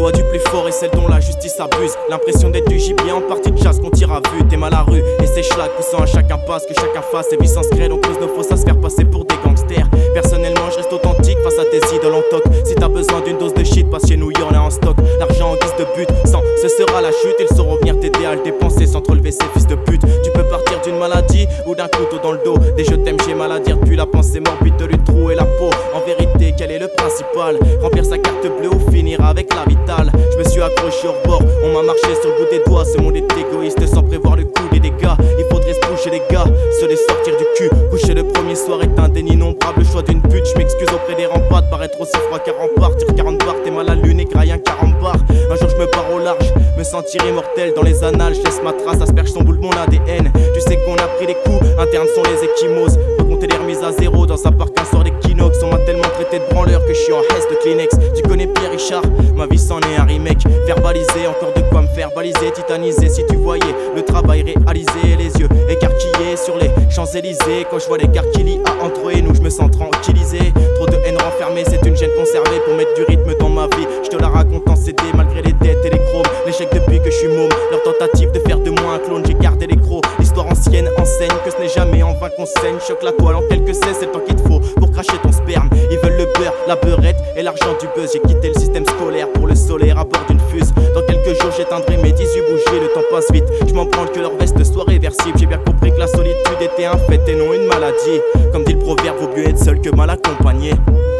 loi du plus fort est celle dont la justice abuse. L'impression d'être du gibier en partie de chasse qu'on tire à vue. T'es mal à rue et c'est schlag poussant à chacun passe, que chacun fasse. Et vie s'inscrit donc cause de faux à se faire passer pour des gangsters. Personnellement je reste authentique face à tes idoles en toc. Si t'as besoin d'une dose de shit, passe chez nous, y'en a en stock. L'argent en guise de but, sans ce sera la chute. Ils sauront venir t'aider à le dépenser sans te relever ces fils de pute. Tu peux partir d'une maladie ou d'un couteau dans le dos. Des je t'aime j'ai mal à dire depuis la pensée morbide de lui trouer la peau. En vérité quel est le principal? Remplir sa carte bleue ou finir avec la vitale. Je me suis accroché au rebord, on m'a marché sur le bout des doigts. Ce monde est égoïste sans prévoir le coût des dégâts. Il faudrait se bouger les gars, se les sortir du cul. Coucher le premier soir est un déni innombrable. Le choix d'une pute, je m'excuse auprès des remparts de paraître aussi froid qu'un rempart. Tire 40 barres, t'es mal à lune et graille un 40 barres. Un jour je me barre au large, me sentir immortel dans les annales. Je laisse ma trace, asperge son boule mon ADN. Tu sais qu'on a pris des coups, internes sont les échymoses. Recompter les remises à zéro dans sa parc un soir d'équinoxe. On m'a tellement traité de branleur que je suis en hesse de Kleenex. Tu connais Pierre Richard, ma vie c'en est un remake. Verbaliser, encore de quoi me faire baliser, titaniser. Si tu voyais le travail réalisé, les yeux écarquillés sur les Champs-Élysées. Quand je vois l'écart qu'il y a entre eux et nous, je me sens tranquillisé. Trop de haine renfermée, c'est une gêne conservée pour mettre du rythme dans ma vie. Je te la raconte en CD malgré les dettes et les chromes. L'échec depuis que je suis môme, leur tentative de faire de moi un clone, j'ai gardé les crocs. L'histoire ancienne enseigne que ce n'est jamais en vain qu'on saigne. Choque la toile en quelques essais, c'est le temps qu'il te faut pour cracher ton sperme. Ils veulent le beurre, la beurette et l'argent du buzz. J'ai quitté le système scolaire pour le solaire à bord d'une fuse. Dans quelques jours j'éteindrai mes 18 bougies, le temps passe vite. Je m'en branle que leur veste soit réversible. J'ai bien compris que la solitude était un fait et non une maladie. Comme dit le proverbe, vaut mieux être seul que mal accompagné.